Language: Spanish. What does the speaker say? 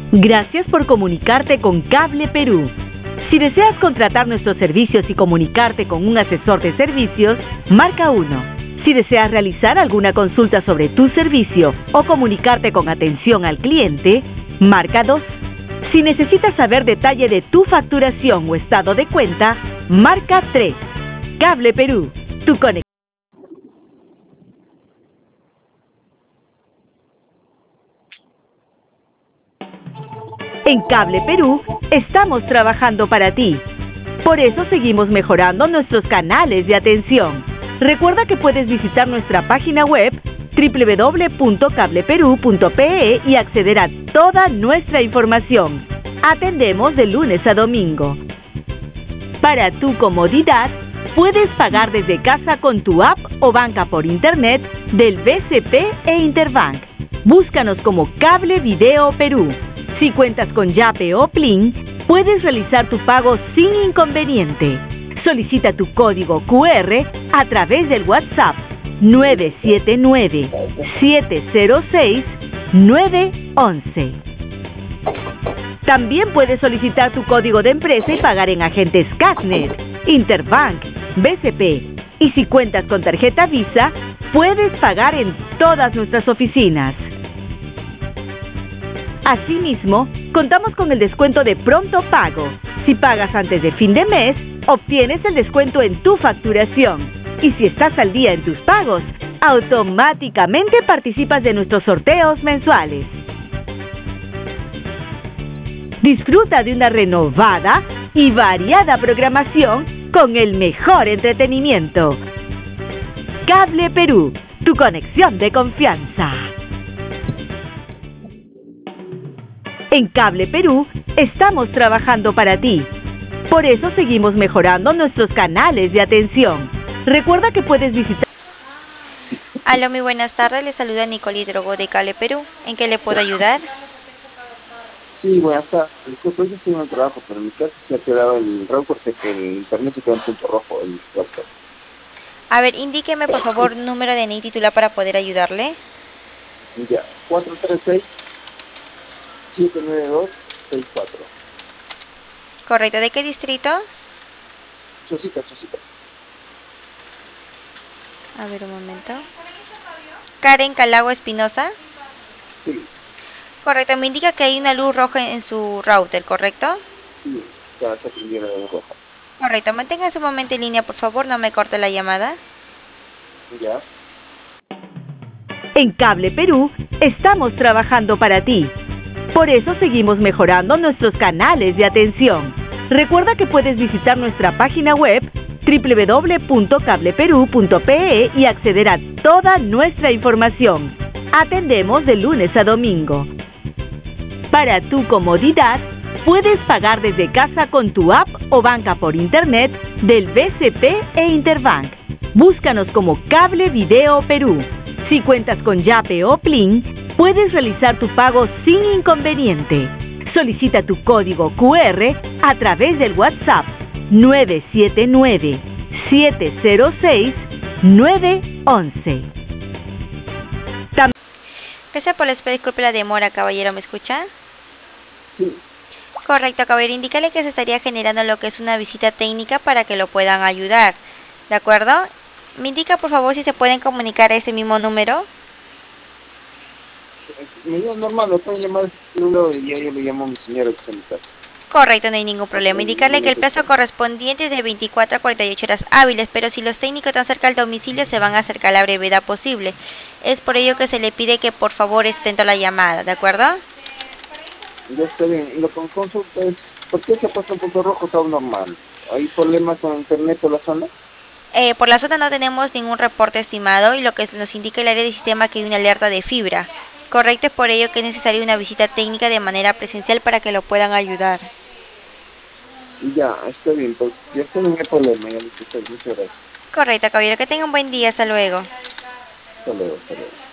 Gracias por comunicarte con Cable Perú. Si deseas contratar nuestros servicios y comunicarte con un asesor de servicios, marca 1. Si deseas realizar alguna consulta sobre tu servicio o comunicarte con atención al cliente, marca 2. Si necesitas saber detalle de tu facturación o estado de cuenta, marca 3. Cable Perú, tu conexión. En Cable Perú estamos trabajando para ti. Por eso seguimos mejorando nuestros canales de atención. Recuerda que puedes visitar nuestra página web www.cableperú.pe y acceder a toda nuestra información. Atendemos de lunes a domingo. Para tu comodidad, puedes pagar desde casa con tu app o banca por internet del BCP e Interbank. Búscanos como Cable Video Perú. Si cuentas con Yape o Plin, puedes realizar tu pago sin inconveniente. Solicita tu código QR a través del WhatsApp 979-706-911. También puedes solicitar tu código de empresa y pagar en agentes Casnet, Interbank, BCP. Y si cuentas con tarjeta Visa, puedes pagar en todas nuestras oficinas. Asimismo, contamos con el descuento de pronto pago. Si pagas antes de fin de mes, obtienes el descuento en tu facturación. Y si estás al día en tus pagos, automáticamente participas de nuestros sorteos mensuales. Disfruta de una renovada y variada programación con el mejor entretenimiento. Cable Perú, tu conexión de confianza. En Cable Perú estamos trabajando para ti. Por eso seguimos mejorando nuestros canales de atención. Recuerda que puedes visitar... Aló, muy buenas tardes. Le saluda Nicole Drogo de Cable Perú. ¿En qué le puedo ayudar? Sí, buenas tardes. Disculpe, yo estoy en el trabajo, pero en mi casa se ha quedado el router, que el internet se quedó en punto rojo, el WhatsApp. A ver, indíqueme por favor número de DNI titular para poder ayudarle. Ya, 436-792-64. Correcto. ¿De qué distrito? Chocita. A ver, un momento. Karen Calago Espinosa. Sí. Correcto. Me indica que hay una luz roja en su router, ¿correcto? Sí, ya se prendió la luz roja. Correcto. Manténgase un momento en línea, por favor. No me corte la llamada. Ya. En Cable Perú estamos trabajando para ti. Por eso seguimos mejorando nuestros canales de atención. Recuerda que puedes visitar nuestra página web www.cableperú.pe y acceder a toda nuestra información. Atendemos de lunes a domingo. Para tu comodidad, puedes pagar desde casa con tu app o banca por internet del BCP e Interbank. Búscanos como Cable Video Perú. Si cuentas con Yape o Plin, puedes realizar tu pago sin inconveniente. Solicita tu código QR a través del WhatsApp 979-706-911. Gracias por la espera. Disculpe la demora, caballero. ¿Me escucha? Sí. Correcto, caballero. Indícale que se estaría generando lo que es una visita técnica para que lo puedan ayudar. ¿De acuerdo? Me indica por favor si se pueden comunicar a ese mismo número. Me dio normal, lo pueden llamar a ese número y ya yo le llamo a mi señora que está en mi casa. Correcto, no hay ningún problema. Indicarle que el plazo correspondiente es de 24 a 48 horas hábiles, pero si los técnicos están cerca del domicilio se van a acercar a la brevedad posible. Es por ello que se le pide que por favor esté atento a la llamada, ¿de acuerdo? Ya está bien. Y lo que consulta es, ¿por qué se ha puesto en punto rojo? Está normal. ¿Hay problemas con internet por la zona? Por la zona no tenemos ningún reporte estimado y lo que nos indica el área de sistema que hay una alerta de fibra. Correcto, es por ello que es necesaria una visita técnica de manera presencial para que lo puedan ayudar. Ya, está bien, pues ya está, no hay problema, ya muchas gracias. Correcto, caballero, que tenga un buen día, hasta luego. Hasta luego.